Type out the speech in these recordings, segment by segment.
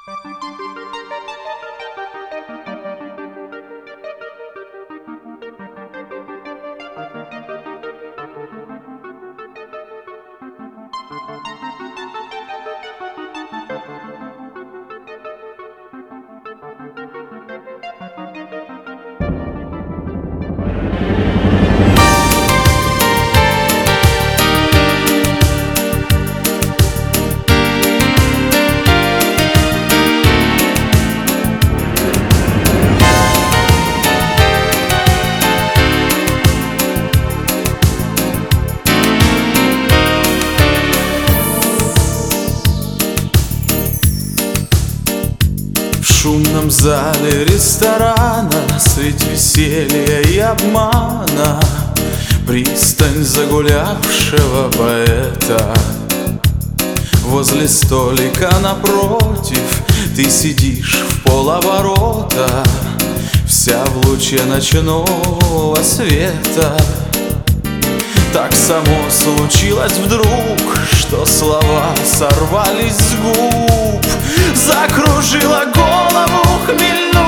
В шумном зале ресторана средь веселья и обмана пристань загулявшего поэта. Возле столика напротив ты сидишь в полоборота, вся в луче ночного света. Так само случилось вдруг, что слова сорвались с губ, закружила голову хмельную.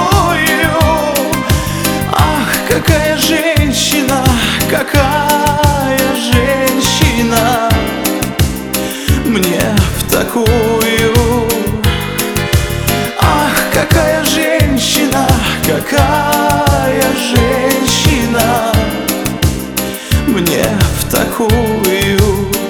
Ах, какая женщина, какая женщина, мне в такую. Ах, какая женщина, какая женщина, мне в такую.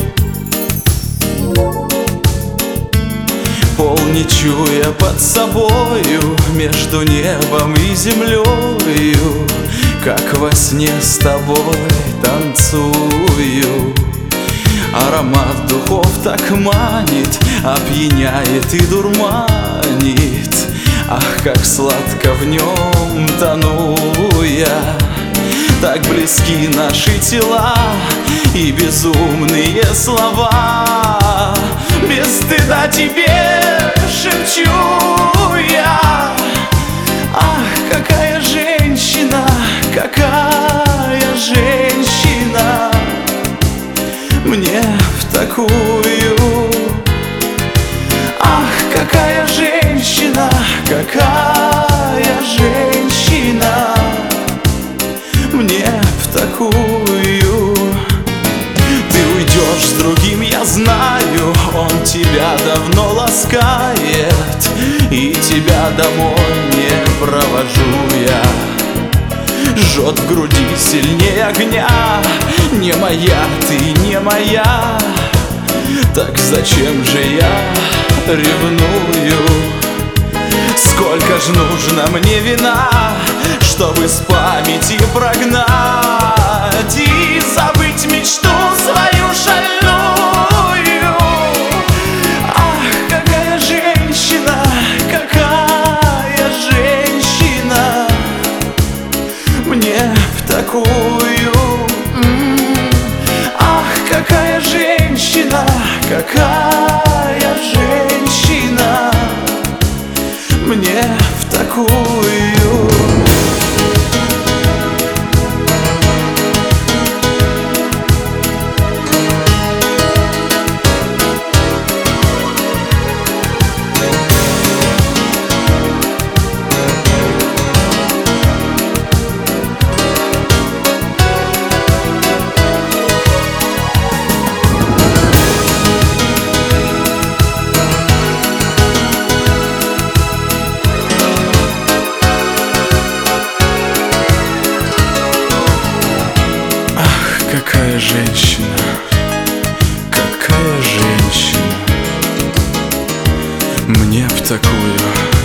Пол не чуя под собою, между небом и землею, как во сне с тобой танцую. Аромат духов так манит, опьяняет и дурманит. Ах, как сладко в нем тону я. Так близки наши тела и безумные слова. Без стыда тебе шепчу я. Ах, какая женщина, какая женщина, мне в такую. Ах, какая женщина, какая женщина, мне в такую. Ты уйдешь с другим, я знаю, он тебя давно ласкает, и тебя домой не провожу я. Жжет в груди сильнее огня, не моя ты, не моя. Так зачем же я ревную? Сколько ж нужно мне вина, чтобы с памяти прогнать и забыть мечту свою шальную. Ах, какая женщина, какая женщина, мне в такую. Ах, какая женщина, какая женщина, мне в такую. Какая женщина, какая женщина, мне в такую.